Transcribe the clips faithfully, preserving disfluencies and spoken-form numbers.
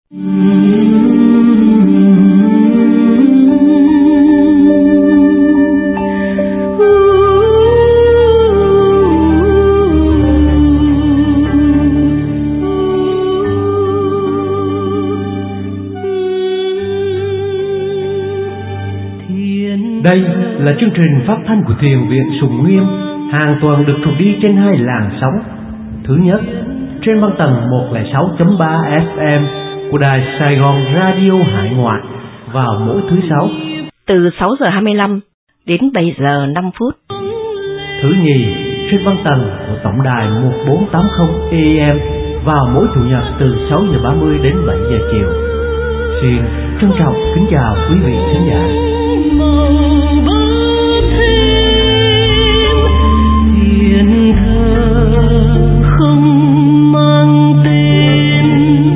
Đây là chương trình phát thanh của Thiền viện Sùng Nguyên, hàng tuần được thuộc đi trên hai làn sóng. Thứ nhất, trên băng tần một không sáu chấm ba ép em của đài Sài Gòn Radio Hải Ngoại vào mỗi thứ sáu từ sáu giờ hai mươi lăm đến bảy giờ năm phút. Thứ nhì, trên băng tần của tổng đài một bốn tám không A M vào mỗi chủ nhật từ sáu giờ ba mươi đến bảy giờ chiều. Xin trân trọng kính chào quý vị khán giả. Thiên thơ không mang tên,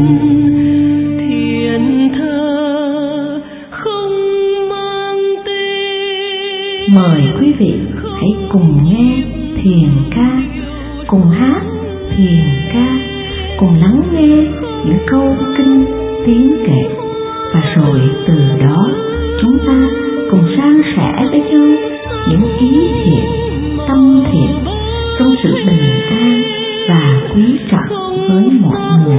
thiên thơ không mang tên. Mời quý vị hãy cùng nghe thiền ca, cùng hát thiền ca, cùng lắng nghe những câu kinh tiếng kệ, và rồi từ đó chúng ta cùng san sẻ với nhau những ý thiện, tâm thiện trong sự bình an và quý trọng với mọi người.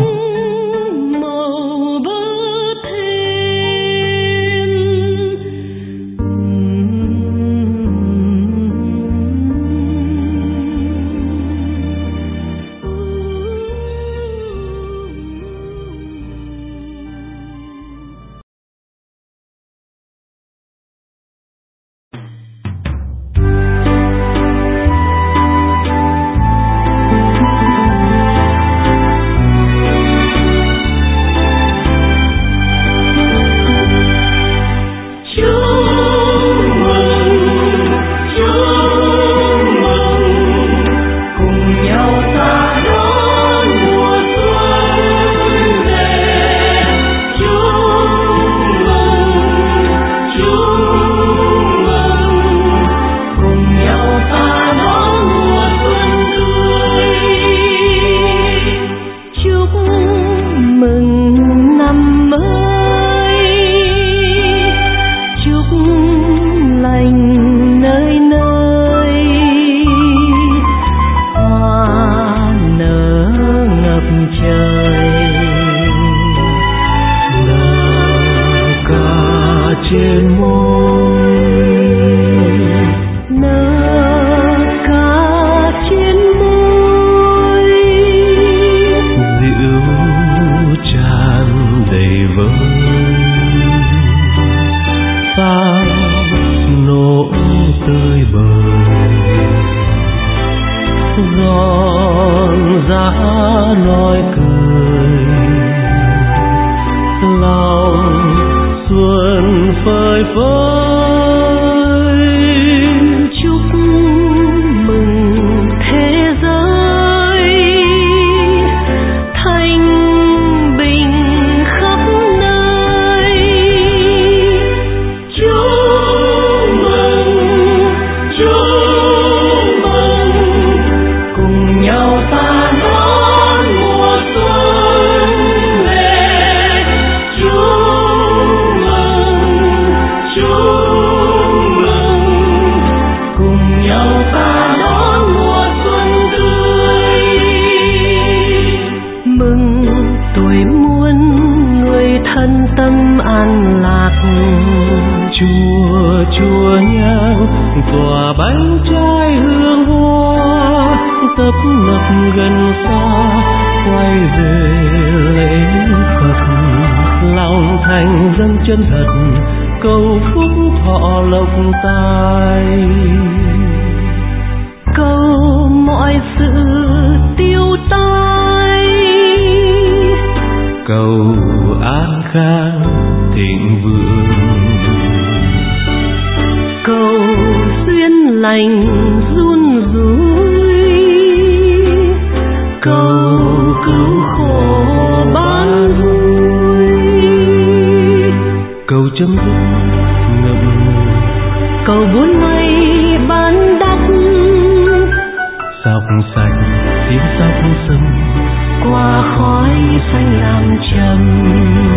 Qua khói xanh làm trầm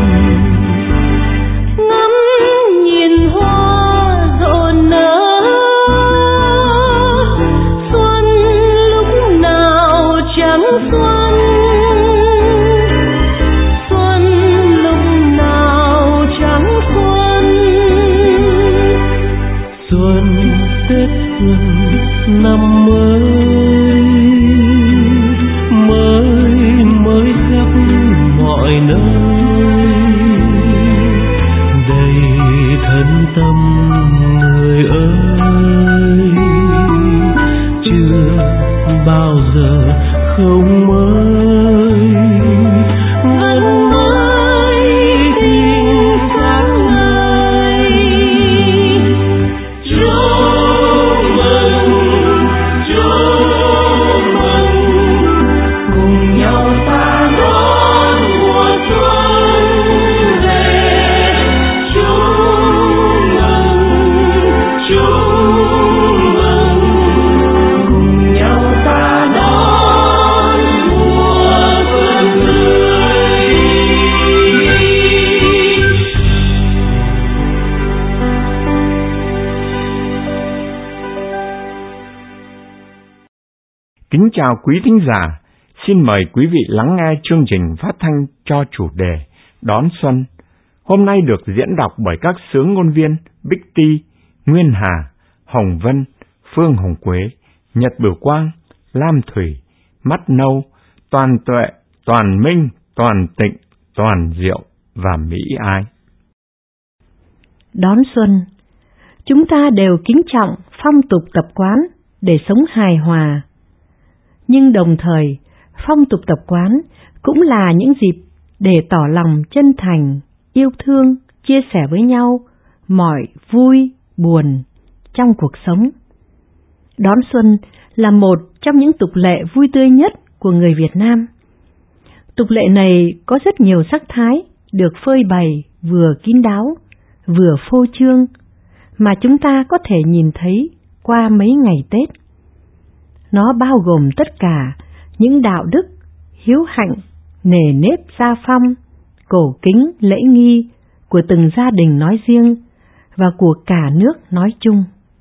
Kính chào quý thính giả, xin mời quý vị lắng nghe chương trình phát thanh cho chủ đề Đón Xuân. Hôm nay được diễn đọc bởi các xướng ngôn viên Bích Ti, Nguyên Hà, Hồng Vân, Phương Hồng Quế, Nhật Bửu Quang, Lam Thủy, Mắt Nâu, Toàn Tuệ, Toàn Minh, Toàn Tịnh, Toàn Diệu và Mỹ Ai. Đón xuân, chúng ta đều kính trọng phong tục tập quán để sống hài hòa. Nhưng đồng thời, phong tục tập quán cũng là những dịp để tỏ lòng chân thành, yêu thương, chia sẻ với nhau mọi vui, buồn trong cuộc sống. Đón xuân là một trong những tục lệ vui tươi nhất của người Việt Nam. Tục lệ này có rất nhiều sắc thái được phơi bày vừa kín đáo, vừa phô trương mà chúng ta có thể nhìn thấy qua mấy ngày Tết. Nó bao gồm tất cả những đạo đức, hiếu hạnh, nề nếp gia phong, cổ kính, lễ nghi của từng gia đình nói riêng và của cả nước nói chung.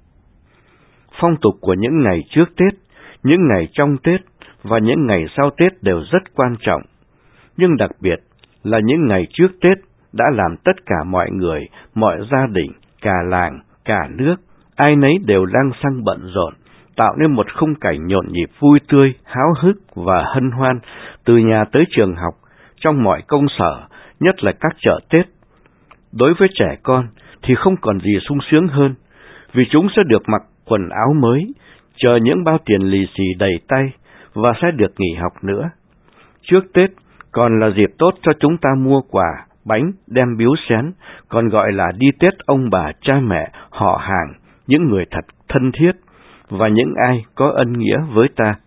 Phong tục của những ngày trước Tết, những ngày trong Tết và những ngày sau Tết đều rất quan trọng. Nhưng đặc biệt là những ngày trước Tết đã làm tất cả mọi người, mọi gia đình, cả làng, cả nước, ai nấy đều đang sang bận rộn, tạo nên một khung cảnh nhộn nhịp vui tươi, háo hức và hân hoan từ nhà tới trường học, trong mọi công sở, nhất là các chợ Tết. Đối với trẻ con thì không còn gì sung sướng hơn, vì chúng sẽ được mặc quần áo mới, chờ những bao tiền lì xì đầy tay và sẽ được nghỉ học nữa. Trước Tết còn là dịp tốt cho chúng ta mua quà, bánh, đem biếu xén, còn gọi là đi Tết ông bà, cha mẹ, họ hàng, những người thật thân thiết và những ai có ân nghĩa với ta.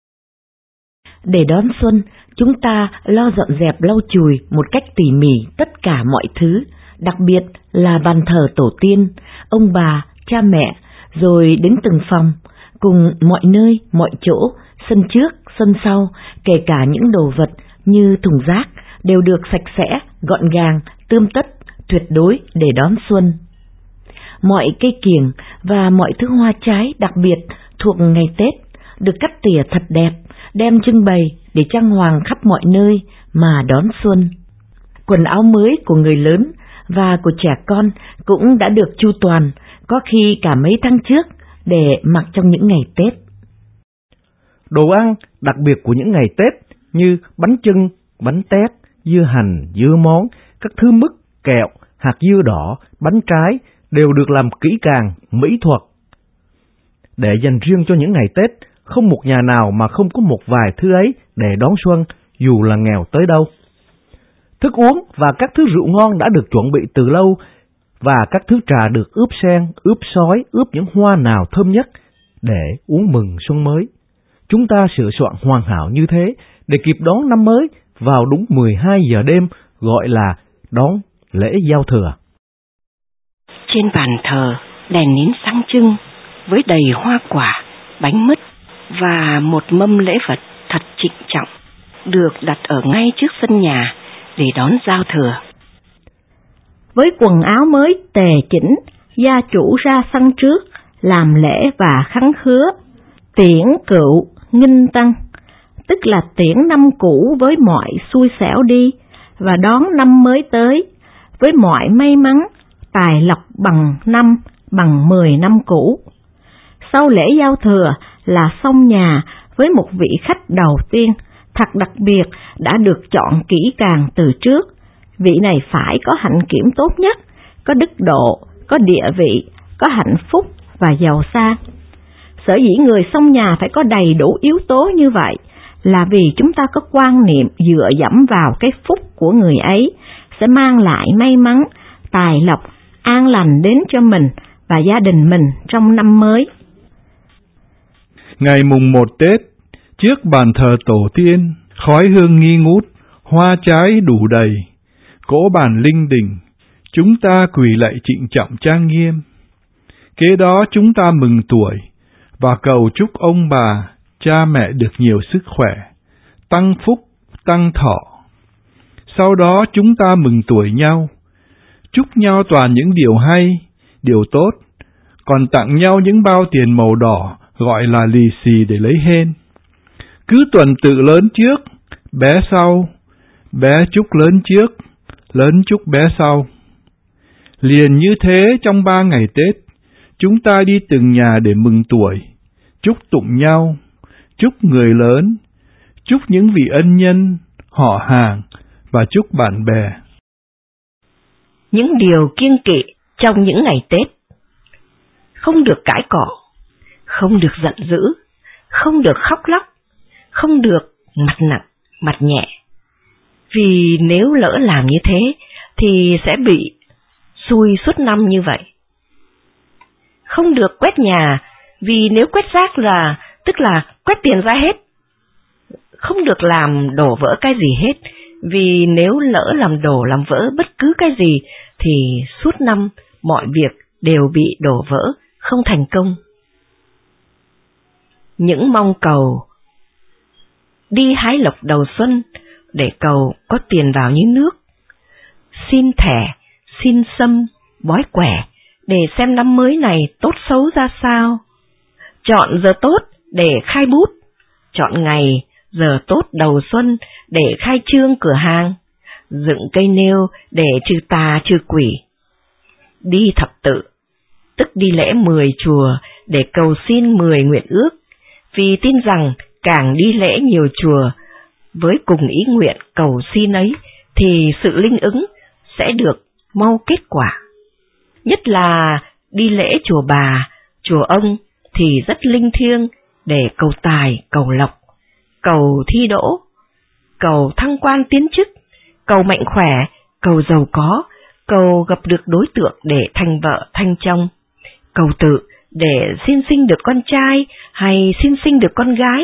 Để đón xuân, chúng ta lo dọn dẹp lau chùi một cách tỉ mỉ tất cả mọi thứ, đặc biệt là bàn thờ tổ tiên, ông bà, cha mẹ, rồi đến từng phòng, cùng mọi nơi, mọi chỗ, sân trước, sân sau, kể cả những đồ vật như thùng rác, đều được sạch sẽ, gọn gàng, tươm tất, tuyệt đối để đón xuân. Mọi cây kiểng và mọi thứ hoa trái đặc biệt thuộc ngày Tết được cắt tỉa thật đẹp, đem trưng bày để trang hoàng khắp mọi nơi mà đón xuân. Quần áo mới của người lớn và của trẻ con cũng đã được chu toàn, có khi cả mấy tháng trước, để mặc trong những ngày Tết. Đồ ăn đặc biệt của những ngày Tết như bánh chưng, bánh tét, dưa hành, dưa món, các thứ mứt, kẹo, hạt dưa đỏ, bánh trái đều được làm kỹ càng, mỹ thuật. Để dành riêng cho những ngày Tết, không một nhà nào mà không có một vài thứ ấy để đón xuân, dù là nghèo tới đâu. Thức uống và các thứ rượu ngon đã được chuẩn bị từ lâu, và các thứ trà được ướp sen, ướp sói, ướp những hoa nào thơm nhất để uống mừng xuân mới. Chúng ta sửa soạn hoàn hảo như thế để kịp đón năm mới vào đúng mười hai giờ đêm, gọi là đón lễ giao thừa. Trên bàn thờ, đèn nến sáng trưng với đầy hoa quả, bánh mứt và một mâm lễ vật thật trịnh trọng được đặt ở ngay trước sân nhà để đón giao thừa. Với quần áo mới tề chỉnh, gia chủ ra sân trước làm lễ và khấn khứa, tiễn cựu nghinh tân, tức là tiễn năm cũ với mọi xui xẻo đi và đón năm mới tới với mọi may mắn, tài lộc bằng năm, bằng mười năm cũ. Sau lễ giao thừa là xông nhà với một vị khách đầu tiên, thật đặc biệt đã được chọn kỹ càng từ trước. Vị này phải có hạnh kiểm tốt nhất, có đức độ, có địa vị, có hạnh phúc và giàu sang. Sở dĩ người xông nhà phải có đầy đủ yếu tố như vậy là vì chúng ta có quan niệm dựa dẫm vào cái phúc của người ấy sẽ mang lại may mắn, tài lộc, an lành đến cho mình và gia đình mình trong năm mới. Ngày mùng một Tết, trước bàn thờ tổ tiên, khói hương nghi ngút, hoa trái đủ đầy, cỗ bàn linh đình, chúng ta quỳ lạy trịnh trọng trang nghiêm. Kế đó chúng ta mừng tuổi và cầu chúc ông bà, cha mẹ được nhiều sức khỏe, tăng phúc, tăng thọ. Sau đó chúng ta mừng tuổi nhau, chúc nhau toàn những điều hay, điều tốt, còn tặng nhau những bao tiền màu đỏ gọi là lì xì để lấy hên. Cứ tuần tự lớn trước, bé sau, bé chút lớn trước, lớn chút bé sau. Liền như thế trong ba ngày Tết, chúng ta đi từng nhà để mừng tuổi, chúc tụng nhau, chúc người lớn, chúc những vị ân nhân, họ hàng và chúc bạn bè. Những điều kiêng kỵ trong những ngày Tết: không được cãi cọ, không được giận dữ, không được khóc lóc, không được mặt nặng, mặt nhẹ. Vì nếu lỡ làm như thế thì sẽ bị xui suốt năm như vậy. Không được quét nhà, vì nếu quét rác là tức là quét tiền ra hết. Không được làm đổ vỡ cái gì hết, vì nếu lỡ làm đổ làm vỡ bất cứ cái gì thì suốt năm mọi việc đều bị đổ vỡ, không thành công. Những mong cầu đi hái lộc đầu xuân để cầu có tiền vào như nước, xin thẻ, xin sâm, bói quẻ để xem năm mới này tốt xấu ra sao, chọn giờ tốt để khai bút, chọn ngày, giờ tốt đầu xuân để khai trương cửa hàng, dựng cây nêu để trừ tà trừ quỷ, đi thập tự, tức đi lễ mười chùa để cầu xin mười nguyện ước, vì tin rằng càng đi lễ nhiều chùa với cùng ý nguyện cầu xin ấy thì sự linh ứng sẽ được mau kết quả. Nhất là đi lễ chùa bà, chùa ông thì rất linh thiêng để cầu tài, cầu lộc, cầu thi đỗ, cầu thăng quan tiến chức, cầu mạnh khỏe, cầu giàu có, cầu gặp được đối tượng để thành vợ thành chồng, cầu tự để xin sinh được con trai hay xin sinh được con gái.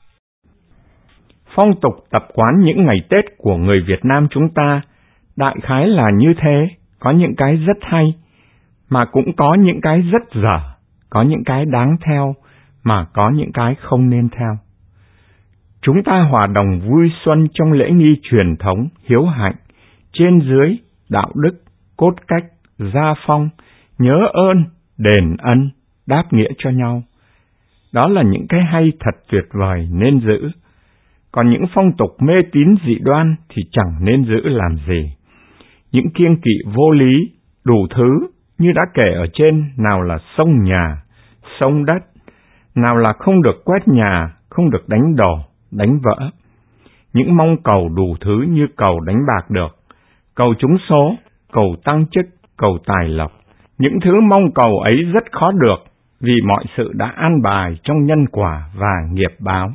Phong tục tập quán những ngày Tết của người Việt Nam chúng ta đại khái là như thế, có những cái rất hay, mà cũng có những cái rất dở, có những cái đáng theo, mà có những cái không nên theo. Chúng ta hòa đồng vui xuân trong lễ nghi truyền thống, hiếu hạnh, trên dưới, đạo đức, cốt cách, gia phong, nhớ ơn, đền ân, đáp nghĩa cho nhau. Đó là những cái hay thật tuyệt vời nên giữ. Còn những phong tục mê tín dị đoan thì chẳng nên giữ làm gì. Những kiêng kỵ vô lý, đủ thứ như đã kể ở trên, nào là xông nhà, xông đất, nào là không được quét nhà, không được đánh đổ, đánh vỡ. Những mong cầu đủ thứ như cầu đánh bạc được, cầu trúng số, cầu tăng chức, cầu tài lộc. Những thứ mong cầu ấy rất khó được, vì mọi sự đã an bài trong nhân quả và nghiệp báo.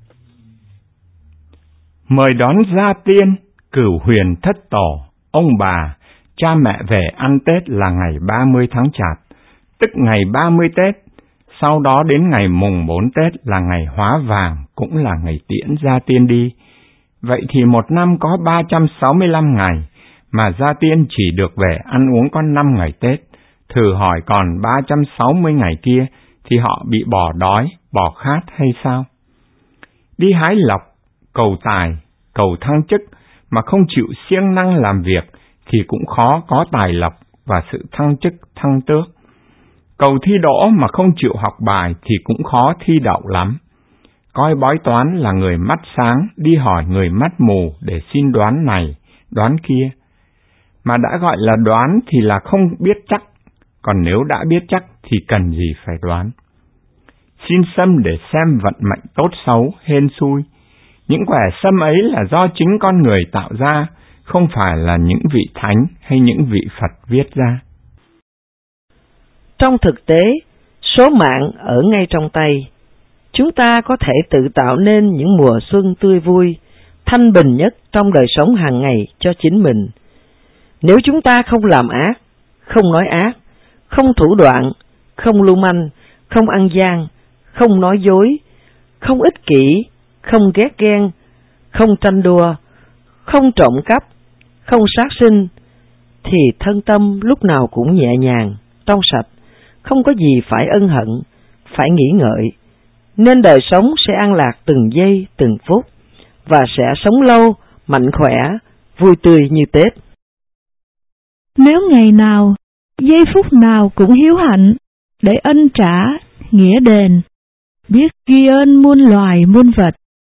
Mời đón gia tiên, cửu huyền thất tổ, ông bà, cha mẹ về ăn Tết là ngày ba mươi tháng Chạp, tức ngày ba mươi Tết. Sau đó đến ngày mùng bốn Tết là ngày hóa vàng, cũng là ngày tiễn gia tiên đi. Vậy thì một năm có ba trăm sáu mươi lăm ngày, mà gia tiên chỉ được về ăn uống có năm ngày Tết. Thử hỏi còn ba trăm sáu mươi ngày kia thì họ bị bỏ đói, bỏ khát hay sao? Đi hái lộc, cầu tài, cầu thăng chức mà không chịu siêng năng làm việc thì cũng khó có tài lộc và sự thăng chức thăng tước. Cầu thi đỗ mà không chịu học bài thì cũng khó thi đậu lắm. Coi bói toán là người mắt sáng đi hỏi người mắt mù để xin đoán này, đoán kia. Mà đã gọi là đoán thì là không biết chắc, còn nếu đã biết chắc thì cần gì phải đoán. Xin sâm để xem vận mệnh tốt xấu, hên xui. Những quẻ sâm ấy là do chính con người tạo ra, không phải là những vị thánh hay những vị Phật viết ra. Trong thực tế, số mạng ở ngay trong tay. Chúng ta có thể tự tạo nên những mùa xuân tươi vui, thanh bình nhất trong đời sống hàng ngày cho chính mình. Nếu chúng ta không làm ác, không nói ác, không thủ đoạn, không lưu manh, không ăn gian, không nói dối, không ích kỷ, không ghét ghen, không tranh đua, không trộm cắp, không sát sinh, thì thân tâm lúc nào cũng nhẹ nhàng, trong sạch, không có gì phải ân hận, phải nghĩ ngợi, nên đời sống sẽ an lạc từng giây, từng phút, và sẽ sống lâu, mạnh khỏe, vui tươi như Tết. Nếu ngày nào, giây phút nào cũng hiếu hạnh, để ân trả, nghĩa đền, biết ghi ơn muôn loài muôn vật,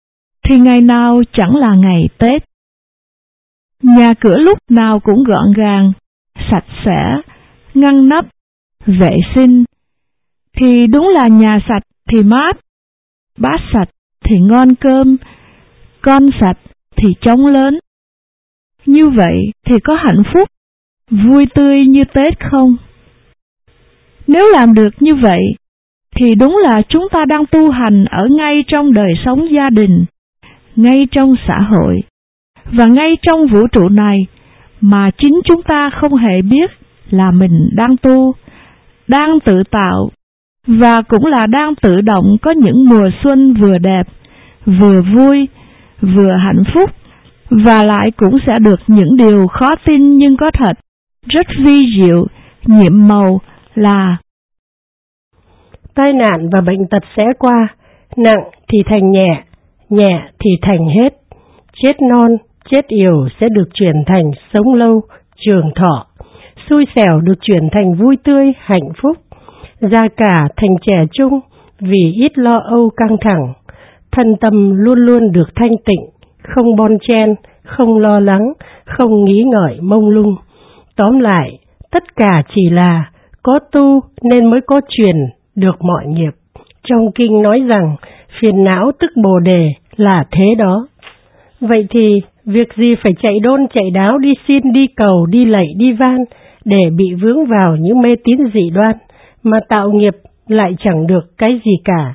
thì ngày nào chẳng là ngày Tết. Nhà cửa lúc nào cũng gọn gàng, sạch sẽ, ngăn nắp, vệ sinh, thì đúng là nhà sạch thì mát, bát sạch thì ngon cơm, con sạch thì trống lớn. Như vậy thì có hạnh phúc, vui tươi như Tết không? Nếu làm được như vậy, thì đúng là chúng ta đang tu hành ở ngay trong đời sống gia đình, ngay trong xã hội, và ngay trong vũ trụ này mà chính chúng ta không hề biết là mình đang tu, đang tự tạo, và cũng là đang tự động có những mùa xuân vừa đẹp, vừa vui, vừa hạnh phúc, và lại cũng sẽ được những điều khó tin nhưng có thật, rất vi diệu, nhiệm màu là tai nạn và bệnh tật sẽ qua, nặng thì thành nhẹ, nhẹ thì thành hết, chết non, chết yểu sẽ được chuyển thành sống lâu, trường thọ, xui xẻo được chuyển thành vui tươi, hạnh phúc, già cả thành trẻ trung vì ít lo âu căng thẳng, thân tâm luôn luôn được thanh tịnh, không bon chen, không lo lắng, không nghĩ ngợi mông lung. Tóm lại, tất cả chỉ là có tu nên mới có truyền được mọi nghiệp. Trong kinh nói rằng phiền não tức bồ đề là thế đó. Vậy thì việc gì phải chạy đôn chạy đáo đi xin đi cầu đi lạy đi van để bị vướng vào những mê tín dị đoan mà tạo nghiệp lại chẳng được cái gì cả.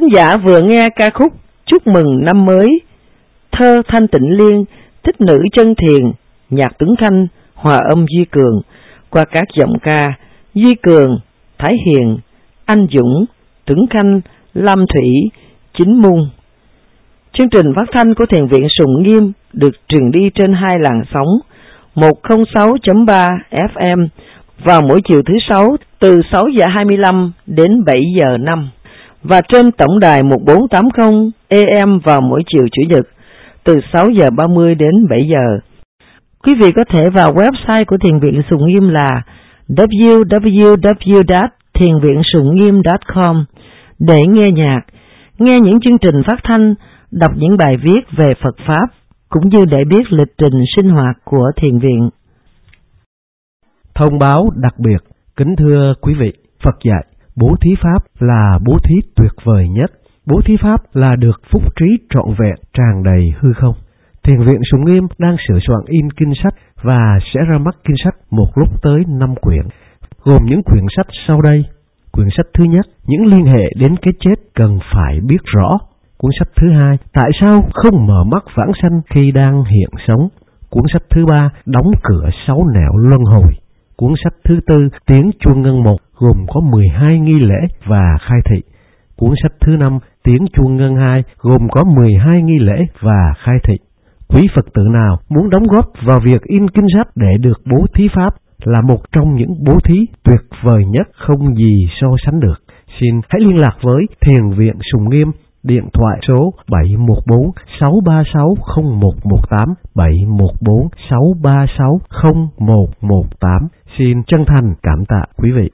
giả vừa nghe ca khúc Chúc mừng năm mới, thơ Thanh Tịnh Liên, thích nữ Chân Thiền, nhạc Tuấn Khanh, hòa âm Duy Cường, qua các giọng ca Duy Cường, Thái Hiền, Anh Dũng, Tuấn Khanh, Lam Thủy, Chính Mung. Chương trình phát thanh của Thiền viện Sùng Nghiêm được truyền đi trên hai làn sóng một không sáu chấm ba ép em vào mỗi chiều thứ sáu từ sáu giờ hai mươi lăm đến bảy giờ năm và trên tổng đài một bốn tám không A M vào mỗi chiều Chủ nhật từ sáu giờ ba mươi đến bảy giờ. Quý vị có thể vào website của Thiền viện Sùng Nghiêm là w w w chấm thiền viện sùng nghiêm chấm com để nghe nhạc, nghe những chương trình phát thanh, đọc những bài viết về Phật Pháp, cũng như để biết lịch trình sinh hoạt của thiền viện. Thông báo đặc biệt, kính thưa quý vị, Phật dạy, bố thí Pháp là bố thí tuyệt vời nhất. Bố thí Pháp là được phúc trí trọn vẹn, tràn đầy hư không. Thiền viện Sùng Nghiêm đang sửa soạn in kinh sách và sẽ ra mắt kinh sách một lúc tới năm quyển, gồm những quyển sách sau đây. Quyển sách thứ nhất, những liên hệ đến cái chết cần phải biết rõ. Cuốn sách thứ hai, tại sao không mở mắt vãng sanh khi đang hiện sống. Cuốn sách thứ ba, đóng cửa sáu nẻo luân hồi. Cuốn sách thứ tư, tiếng chuông ngân một, gồm có mười hai nghi lễ và khai thị. Cuốn sách thứ năm, tiếng chuông ngân hai, gồm có mười hai nghi lễ và khai thị. Quý Phật tử nào muốn đóng góp vào việc in kinh sách để được bố thí Pháp là một trong những bố thí tuyệt vời nhất không gì so sánh được. Xin hãy liên lạc với Thiền viện Sùng Nghiêm, điện thoại số bảy một bốn sáu ba sáu không một một tám, bảy một bốn sáu ba sáu không một một tám. Xin chân thành cảm tạ quý vị.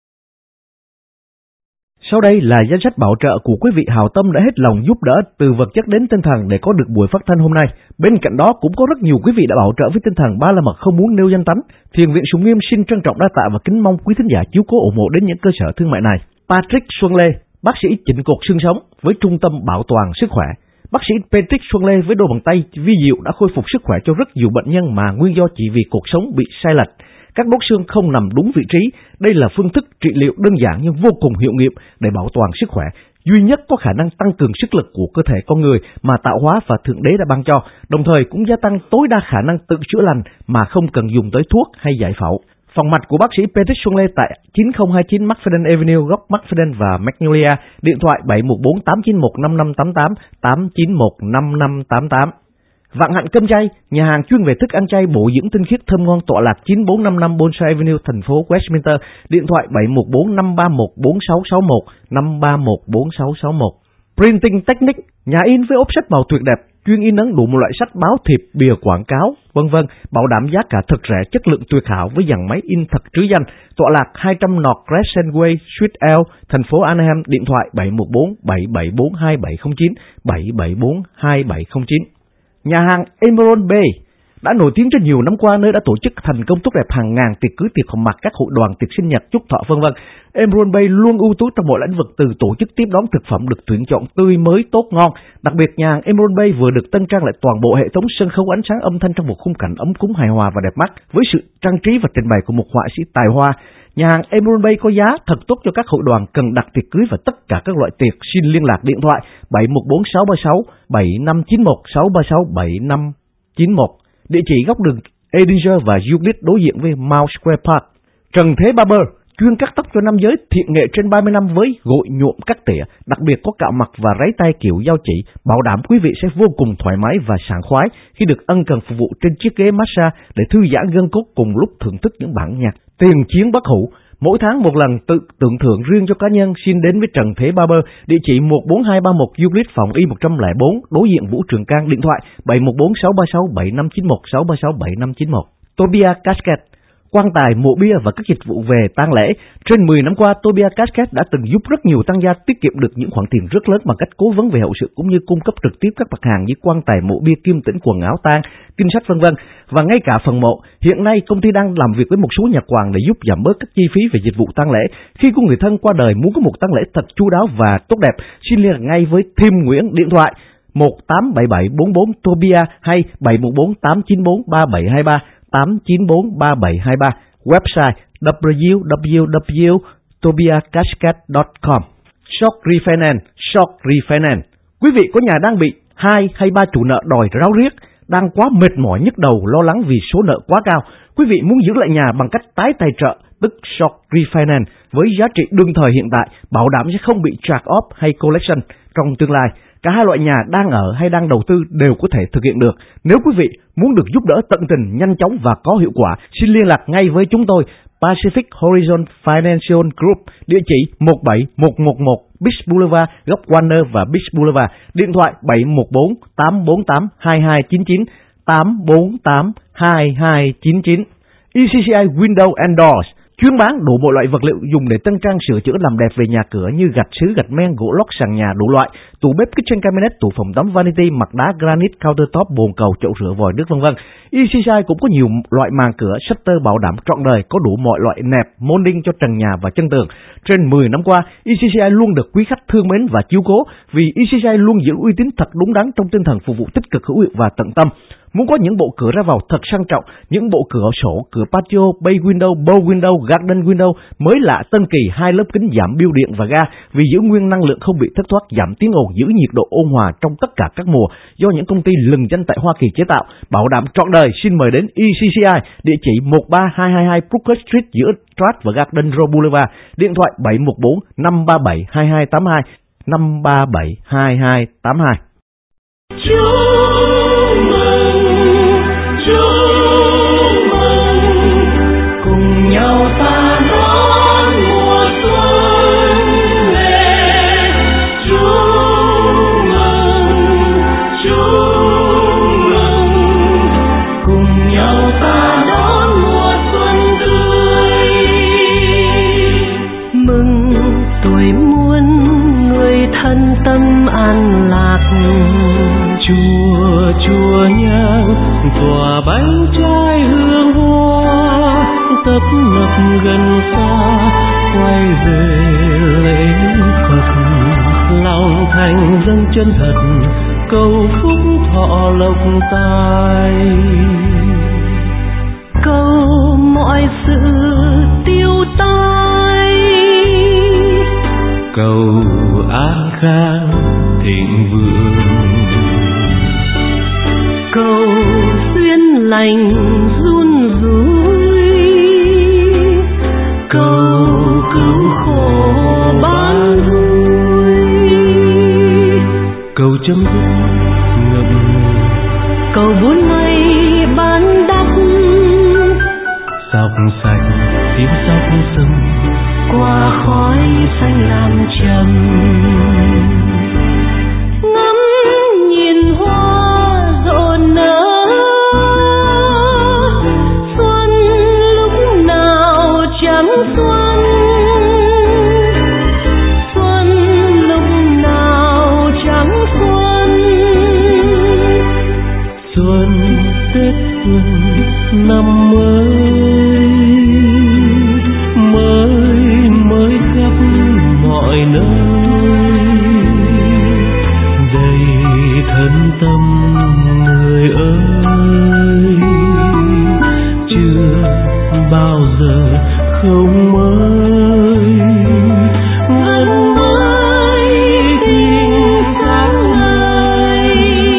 Sau đây là danh sách bảo trợ của quý vị hảo tâm đã hết lòng giúp đỡ từ vật chất đến tinh thần để có được buổi phát thanh hôm nay. Bên cạnh đó cũng có rất nhiều quý vị đã bảo trợ với tinh thần ba la mật không muốn nêu danh tánh. Thiền viện Sùng Nghiêm xin trân trọng đa tạ và kính mong quý thính giả chiếu cố ủng hộ đến những cơ sở thương mại này. Patrick Xuân Lê, bác sĩ chỉnh cột xương sống với trung tâm bảo toàn sức khỏe. Bác sĩ Patrick Xuân Lê với đôi bàn tay vi diệu đã khôi phục sức khỏe cho rất nhiều bệnh nhân mà nguyên do chỉ vì cuộc sống bị sai lệch. Các đốt xương không nằm đúng vị trí. Đây là phương thức trị liệu đơn giản nhưng vô cùng hiệu nghiệm để bảo toàn sức khỏe, duy nhất có khả năng tăng cường sức lực của cơ thể con người mà tạo hóa và Thượng Đế đã ban cho, đồng thời cũng gia tăng tối đa khả năng tự chữa lành mà không cần dùng tới thuốc hay giải phẫu. Phòng mạch của bác sĩ Patrick Xuân Lê tại chín không hai chín Macfadden Avenue, góc Macfadden và Magnolia, điện thoại bảy một bốn tám chín một năm năm tám tám, tám chín một năm năm tám tám. Vạn Hạnh Cơm Chay, nhà hàng chuyên về thức ăn chay bổ dưỡng tinh khiết thơm ngon tọa lạc chín bốn năm năm Bonsai Avenue, thành phố Westminster, điện thoại bảy một bốn năm ba một bốn sáu sáu một, năm ba một bốn sáu sáu một. Printing Technique, nhà in với ốp sách màu tuyệt đẹp, chuyên in ấn đủ một loại sách, báo, thiệp, bìa quảng cáo, vân vân, bảo đảm giá cả thật rẻ, chất lượng tuyệt hảo với dàn máy in thật trứ danh. Tọa lạc hai trăm North Crescent Way, Suite L, thành phố Anaheim, điện thoại bảy một bốn bảy bảy bốn hai bảy không chín, bảy bảy bốn hai bảy không chín. Nhà hàng Emerald Bay đã nổi tiếng rất nhiều năm qua, nơi đã tổ chức thành công tốt đẹp hàng ngàn tiệc cưới, tiệc họp mặt, các hội đoàn, tiệc sinh nhật, chúc thọ vân vân. Emerald Bay luôn ưu tú trong mọi lĩnh vực, từ tổ chức tiếp đón thực phẩm được tuyển chọn tươi mới tốt ngon. Đặc biệt nhà hàng Emerald Bay vừa được tân trang lại toàn bộ hệ thống sân khấu, ánh sáng âm thanh trong một khung cảnh ấm cúng hài hòa và đẹp mắt với sự trang trí và trình bày của một họa sĩ tài hoa. Nhà hàng Emerald Bay có giá thật tốt cho các hội đoàn cần đặt tiệc cưới và tất cả các loại tiệc. Xin liên lạc điện thoại bảy một bốn sáu ba sáu bảy năm chín một, sáu ba sáu bảy năm chín một. Địa chỉ góc đường Edinger và Euclid đối diện với Mount Square Park. Trần Thế Barber, chuyên cắt tóc cho nam giới, thiện nghệ trên ba mươi năm với gội nhuộm cắt tỉa, đặc biệt có cạo mặt và ráy tay kiểu dao chỉ, bảo đảm quý vị sẽ vô cùng thoải mái và sảng khoái khi được ân cần phục vụ trên chiếc ghế massage để thư giãn gân cốt cùng lúc thưởng thức những bản nhạc tiền chiến bất hủ. Mỗi tháng một lần tự tưởng thưởng riêng cho cá nhân. Xin đến với Trần Thế Barber, địa chỉ một bốn hai ba một Euclid, phòng Y một không bốn, đối diện Vũ Trường Cang, điện thoại bảy một bốn sáu ba sáu bảy năm chín một, sáu ba sáu bảy năm chín một. Tobia Casket, quan tài, mộ bia và các dịch vụ về tang lễ. Trên mười năm qua, Tobia Casket đã từng giúp rất nhiều tăng gia tiết kiệm được những khoản tiền rất lớn bằng cách cố vấn về hậu sự cũng như cung cấp trực tiếp các mặt hàng như quan tài, mộ bia, kim tĩnh, quần áo tang, kinh sách vân vân và ngay cả phần mộ. Hiện nay công ty đang làm việc với một số nhà quàng để giúp giảm bớt các chi phí về dịch vụ tang lễ. Khi có người thân qua đời muốn có một tang lễ thật chu đáo và tốt đẹp, xin liên lạc ngay với Tim Nguyễn, điện thoại một tám bảy bảy bốn bốn Tobia hay bảy một bốn tám chín bốn ba bảy hai ba, tám chín bốn ba bảy hai ba. Website w w w chấm tobia casket chấm com. Shock Refinance, Short Refinance. Quý vị có nhà đang bị hai hay ba chủ nợ đòi ráo riết, đang quá mệt mỏi nhức đầu lo lắng vì số nợ quá cao. Quý vị muốn giữ lại nhà bằng cách tái tài trợ, tức Short Refinance, với giá trị đương thời hiện tại, bảo đảm sẽ không bị charge off hay collection trong tương lai. Cả hai loại nhà đang ở hay đang đầu tư đều có thể thực hiện được. Nếu quý vị muốn được giúp đỡ tận tình, nhanh chóng và có hiệu quả, xin liên lạc ngay với chúng tôi, Pacific Horizon Financial Group, địa chỉ một bảy một một một Beach Boulevard, góc Warner và Beach Boulevard, điện thoại bảy một bốn tám bốn tám hai hai chín chín, tám bốn tám hai hai chín chín. e xê xê i Window and Doors, chuyên bán đủ mọi loại vật liệu dùng để tân trang, sửa chữa, làm đẹp về nhà cửa như gạch sứ, gạch men, gỗ lót, sàn nhà đủ loại, tủ bếp, kitchen cabinet, tủ phòng tắm, vanity, mặt đá, granite, countertop, bồn cầu, chậu rửa, vòi nước, vân vân. e xê xê i cũng có nhiều loại màn cửa, shutter bảo đảm trọn đời, có đủ mọi loại nẹp, molding cho trần nhà và chân tường. Trên mười năm qua, e xê xê i luôn được quý khách thương mến và chiếu cố, vì e xê xê i luôn giữ uy tín thật đúng đắn trong tinh thần phục vụ tích cực, hữu hiệu và tận tâm. Muốn có những bộ cửa ra vào thật sang trọng, những bộ cửa sổ, cửa patio, bay window, bow window, garden window mới lạ, tân kỳ, hai lớp kính giảm biêu điện và ga, vì giữ nguyên năng lượng không bị thất thoát, giảm tiếng ồn, giữ nhiệt độ ôn hòa trong tất cả các mùa, do những công ty lừng danh tại Hoa Kỳ chế tạo, bảo đảm trọn đời. Xin mời đến e xê xê i, địa chỉ một ba hai hai hai Brooker Street giữa Strat và Garden Row Boulevard, điện thoại bảy một bốn năm ba bảy hai hai tám hai, năm ba bảy hai hai tám hai. Chúc mừng, cùng nhau ta đón mùa xuân về. Chúc mừng, chúc mừng, cùng nhau ta đón mùa xuân tươi. Mừng tuổi muôn người thân tâm an lạc, chùa chùa nhang tỏa bánh trái hương hoa, tấp nập gần xa quay về lễ Phật, lòng thành dâng chân thật cầu phúc thọ lộc tài, cầu mọi sự tiêu tai, cầu an khang thịnh vượng, cầu duyên lành run rủi, cầu cứu khổ ban vui, cầu chấm dứt ngập ngừng, cầu bốn mây ban đắp, dọc sạch tiếng sóc sông qua khói xanh lam trầm, ngắm nhìn hoa rộn nở, xuân lúc nào chẳng xuân, xuân lúc nào chẳng xuân, xuân Tết xuân năm mới, mới mới khắp mọi nơi, đầy thân tâm người ơi, chưa bao giờ không mới, vẫn mới tình sáng ngời.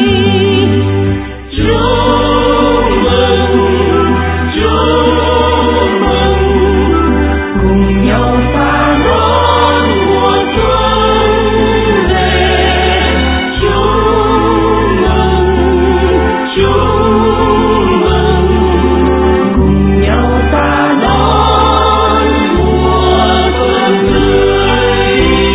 Chúc mừng, chúc mừng, cùng nhau ta đón mùa xuân về. Chúc mừng, chúc mừng, cùng nhau ta đón mùa xuân tươi.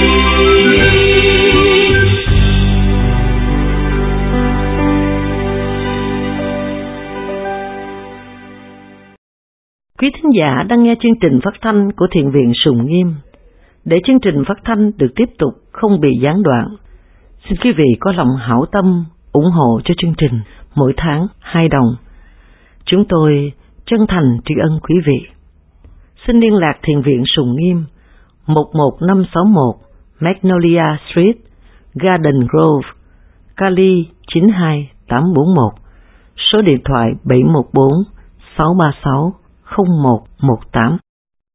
Quý thính giả đang nghe chương trình phát thanh của Thiền viện Sùng Nghiêm. Để chương trình phát thanh được tiếp tục không bị gián đoạn, xin quý vị có lòng hảo tâm ủng hộ cho chương trình mỗi tháng hai đồng. Chúng tôi chân thành tri ân quý vị. Xin liên lạc Thiền viện Sùng Nghiêm một một năm sáu một Magnolia Street, Garden Grove, Cali chín hai tám bốn một, số điện thoại bảy một bốn sáu ba sáu không một một tám.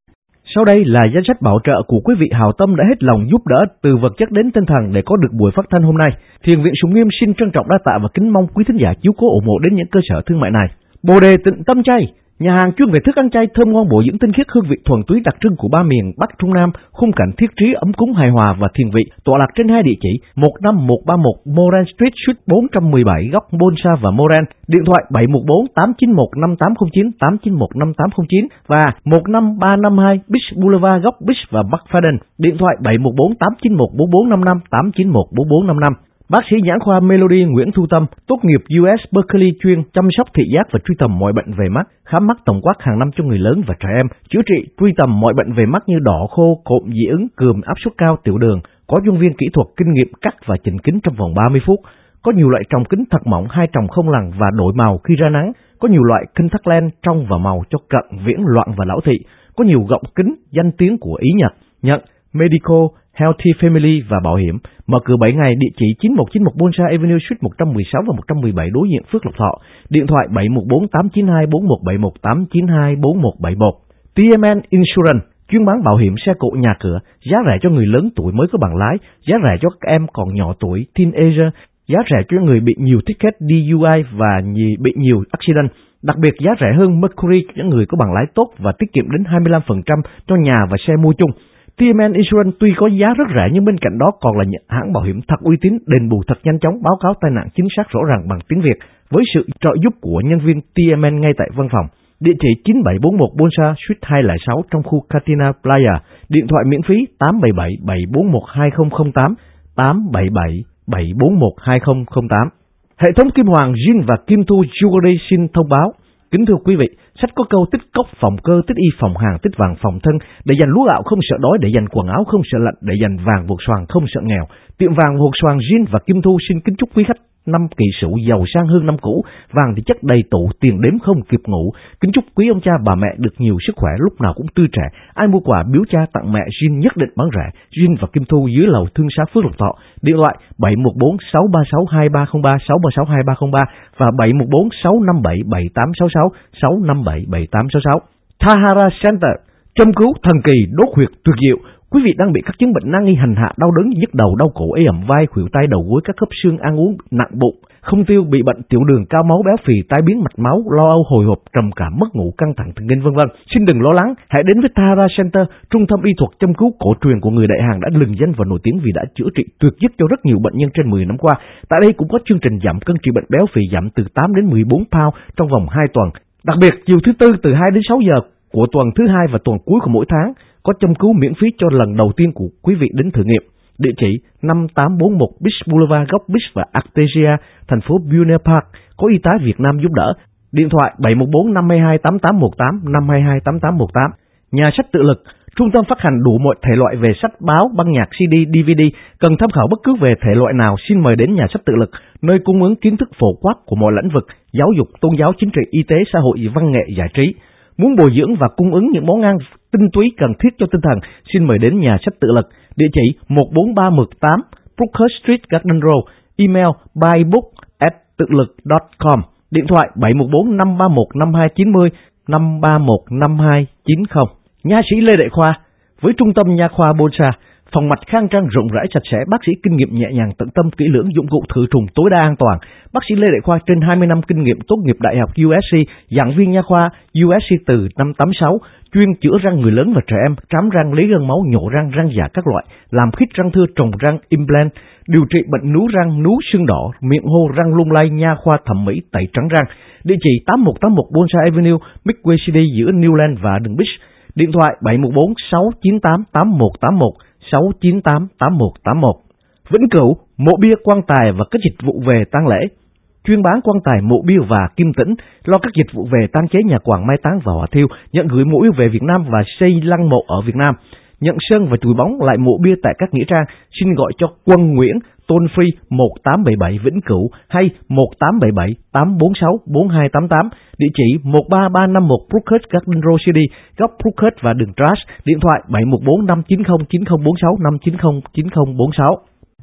Sau đây là danh sách bảo trợ của quý vị hảo tâm đã hết lòng giúp đỡ từ vật chất đến tinh thần để có được buổi phát thanh hôm nay. Thiền viện Sùng Nghiêm xin trân trọng đa tạ và kính mong quý thính giả chiếu cố ủng hộ đến những cơ sở thương mại này. Bồ Đề Tịnh Tâm Chay, nhà hàng chuyên về thức ăn chay thơm ngon bổ dưỡng tinh khiết, hương vị thuần túy đặc trưng của ba miền Bắc Trung Nam, khung cảnh thiết trí ấm cúng hài hòa và thiền vị, tọa lạc trên hai địa chỉ một năm một ba mốt Moran Street, Suite bốn trăm mười bảy, góc Bonsa và Moran, điện thoại bảy một bốn tám chín một năm tám không chín tám chín một năm tám không chín và một năm ba năm hai Beach Boulevard, góc Beach và McFadden, điện thoại bảy một bốn tám chín một bốn bốn năm năm tám chín một bốn bốn năm năm. Bác sĩ nhãn khoa Melody Nguyễn Thu Tâm, tốt nghiệp u ét Berkeley, chuyên chăm sóc thị giác và truy tầm mọi bệnh về mắt, khám mắt tổng quát hàng năm cho người lớn và trẻ em, chữa trị truy tầm mọi bệnh về mắt như đỏ khô, cộm dị ứng, cườm, áp suất cao, tiểu đường, có chuyên viên kỹ thuật kinh nghiệm cắt và chỉnh kính trong vòng ba mươi phút. Có nhiều loại tròng kính thật mỏng, hai tròng không lằn và đổi màu khi ra nắng. Có nhiều loại contact lens trong và màu cho cận, viễn, loạn và lão thị. Có nhiều gọng kính danh tiếng của Ý Nhật, nhận Medical, Healthy Family và bảo hiểm. Mở cửa bảy ngày, địa chỉ chín một chín một Bonsa Avenue, Suite một trăm mười sáu và một trăm mười bảy, đối diện Phước Lộc Thọ. Điện thoại bảy một bốn tám chín hai bốn một bảy một tám chín hai bốn một bảy một. tê em en Insurance, chuyên bán bảo hiểm xe cộ nhà cửa, giá rẻ cho người lớn tuổi mới có bằng lái, giá rẻ cho các em còn nhỏ tuổi, teenager, giá rẻ cho người bị nhiều ticket đê u i và bị nhiều accident. Đặc biệt giá rẻ hơn Mercury cho những người có bằng lái tốt và tiết kiệm đến hai mươi lăm phần trăm cho nhà và xe mua chung. tê em en Insurance tuy có giá rất rẻ nhưng bên cạnh đó còn là những hãng bảo hiểm thật uy tín, đền bù thật nhanh chóng, báo cáo tai nạn chính xác rõ ràng bằng tiếng Việt với sự trợ giúp của nhân viên tê em en ngay tại văn phòng. Địa chỉ chín bảy bốn một Bonsa, Suite hai không sáu trong khu Katina Playa. Điện thoại miễn phí tám bảy bảy bảy bốn một hai không không tám, tám bảy bảy bảy bốn một hai không không tám. Hệ thống Kim Hoàng Gin và Kim Thu Jewelry xin thông báo. Kính thưa quý vị, sách có câu tích cốc phòng cơ, tích y phòng hàng, tích vàng phòng thân, để dành lúa gạo không sợ đói, để dành quần áo không sợ lạnh, để dành vàng vột xoàn không sợ nghèo. Tiệm vàng vột xoàn Gin và Kim Thu xin kính chúc quý khách năm Kỷ Sửu giàu sang hơn năm cũ, vàng thì chất đầy tủ, tiền đếm không kịp ngủ. Kính chúc quý ông cha bà mẹ được nhiều sức khỏe, lúc nào cũng tươi trẻ. Ai mua quà biếu cha tặng mẹ, Gin nhất định bán rẻ. Gin và Kim Thu dưới lầu Thương Xá Phước Lộc Thọ. Điện thoại bảy một bốn sáu ba sáu hai ba không ba, sáu ba sáu hai ba không ba và bảy một bốn sáu năm bảy bảy tám sáu sáu, sáu năm bảy bảy tám sáu sáu. Tahara Center, châm cứu thần kỳ, đốt huyệt tuyệt diệu. Quý vị đang bị các chứng bệnh nan y hành hạ, đau đớn, nhức đầu, đau cổ, ê ẩm vai, khuỷu tay, đầu gối, các khớp xương, ăn uống nặng bụng, không tiêu, bị bệnh tiểu đường, cao máu, béo phì, tai biến mạch máu, lo âu, hồi hộp, trầm cảm, mất ngủ, căng thẳng thần kinh vân vân. Xin đừng lo lắng, hãy đến với Tahara Center, trung tâm y thuật châm cứu cổ truyền của người Đại Hàn đã lừng danh và nổi tiếng vì đã chữa trị tuyệt dứt cho rất nhiều bệnh nhân trên mười năm qua. Tại đây cũng có chương trình giảm cân trị bệnh béo phì, giảm từ tám đến mười bốn pound trong vòng hai tuần. Đặc biệt, chiều thứ tư từ hai đến sáu giờ của tuần thứ hai và tuần cuối của mỗi tháng có châm cứu miễn phí cho lần đầu tiên của quý vị đến thử nghiệm. Địa chỉ năm tám bốn một Beach Boulevard, góc Beach và Artesia, thành phố Buena Park, có y tá Việt Nam giúp đỡ. Điện thoại bảy một bốn năm hai tám tám một tám, năm hai hai tám tám một tám. Nhà sách tự lực, trung tâm phát hành đủ mọi thể loại về sách báo, băng nhạc, xê đê, đê vê đê. Cần tham khảo bất cứ về thể loại nào, xin mời đến nhà sách tự lực, nơi cung ứng kiến thức phổ quát của mọi lĩnh vực, giáo dục, tôn giáo, chính trị, y tế, xã hội, văn nghệ, giải trí. Muốn bồi dưỡng và cung ứng những món ăn tinh túy cần thiết cho tinh thần, xin mời đến nhà sách tự lực. Địa chỉ một bốn ba một tám Brookhurst Street, Garden Row. Email buybook at tự lực chấm com. Điện thoại bảy một bốn năm ba một năm hai chín không, năm ba một năm hai chín không. Nha sĩ Lê Đại Khoa, với trung tâm nha khoa Bonsa, phòng mạch khang trang rộng rãi sạch sẽ, bác sĩ kinh nghiệm nhẹ nhàng, tận tâm kỹ lưỡng, dụng cụ khử trùng tối đa an toàn. Bác sĩ Lê Đại Khoa trên hai mươi năm kinh nghiệm, tốt nghiệp Đại học u ét xê, giảng viên nha khoa u ét xê từ năm tám sáu, chuyên chữa răng người lớn và trẻ em, trám răng, lấy gân máu, nhổ răng, răng giả các loại, làm khít răng thưa, trồng răng, implant, điều trị bệnh nú răng, nú sưng đỏ, miệng hô, răng lung lay, nha khoa thẩm mỹ, tẩy trắng răng. Địa chỉ tám một tám một Bonsa Avenue, Midway City giữa Newland và đường Beach. Điện thoại bảy một bốn sáu chín tám tám một tám một, sáu chín tám tám một tám một. Vĩnh Cửu, mộ bia, quan tài và các dịch vụ về tang lễ. Chuyên bán quan tài, mộ bia và kim tĩnh, lo các dịch vụ về tang chế, nhà quàng, mai táng và hỏa thiêu, nhận gửi mộ bia về Việt Nam và xây lăng mộ ở Việt Nam. Nhận sơn và chùi bóng lại mộ bia tại các nghĩa trang, xin gọi cho Quân Nguyễn, toll free một tám bảy bảy Vĩnh Cửu hay một tám bảy bảy tám bốn sáu bốn hai tám tám. Địa chỉ một ba ba năm một Brookhurst, Garden Row City, góc Brookhurst và đường Trash. Điện thoại bảy một bốn năm chín không chín không bốn sáu, năm chín không chín không bốn sáu.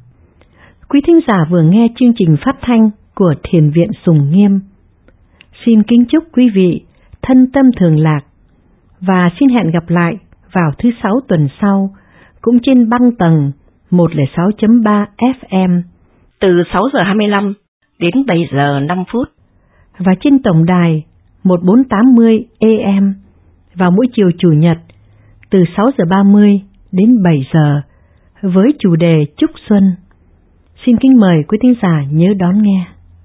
Quý thính giả vừa nghe chương trình phát thanh của Thiền viện Sùng Nghiêm. Xin kính chúc quý vị thân tâm thường lạc và xin hẹn gặp lại vào thứ sáu tuần sau, cũng trên băng tầng một không sáu chấm ba ép em từ sáu giờ hai mươi lăm đến bảy giờ năm phút và trên tổng đài một bốn tám mươi A M vào mỗi chiều Chủ nhật từ sáu giờ ba mươi đến bảy giờ với chủ đề Chúc Xuân. Xin kính mời quý thính giả nhớ đón nghe.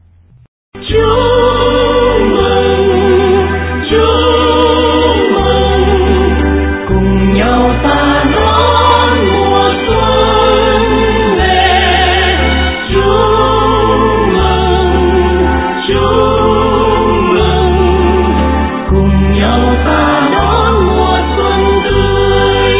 Chúc mừng, chúc mừng, cùng nhau ta đón mùa xuân về. Chúc mừng, chúc mừng, cùng nhau ta đón mùa xuân tươi.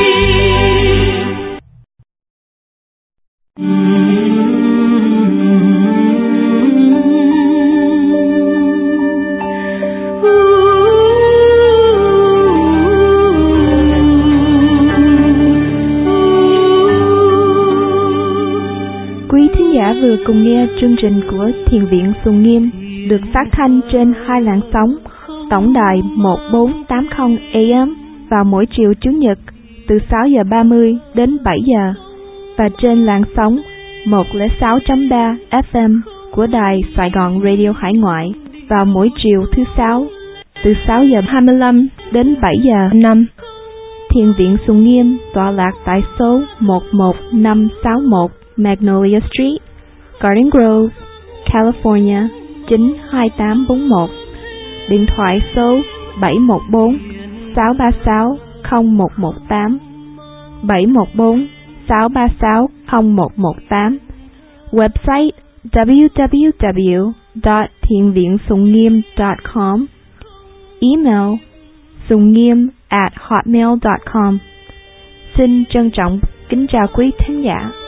Vừa cùng nghe chương trình của Thiền viện Sùng Nghiêm được phát thanh trên hai làn sóng tổng đài một bốn tám không A M vào mỗi chiều Chủ nhật từ sáu giờ ba mươi đến bảy giờ và trên làn sóng một không sáu chấm ba F M của đài Sài Gòn Radio Hải Ngoại vào mỗi chiều thứ sáu từ sáu giờ hai mươi lăm đến bảy giờ năm. Thiền viện Sùng Nghiêm tọa lạc tại số một một năm sáu một Magnolia Street, Garden Grove, California chín hai tám bốn một. Điện thoại số bảy một bốn sáu ba sáu không một một tám, bảy một bốn sáu ba sáu không một một tám. Website w w w dot thiền viện sùng nghiêm dot com. Email sùng nghiêm at hotmail dot com. Xin trân trọng kính chào quý thính giả.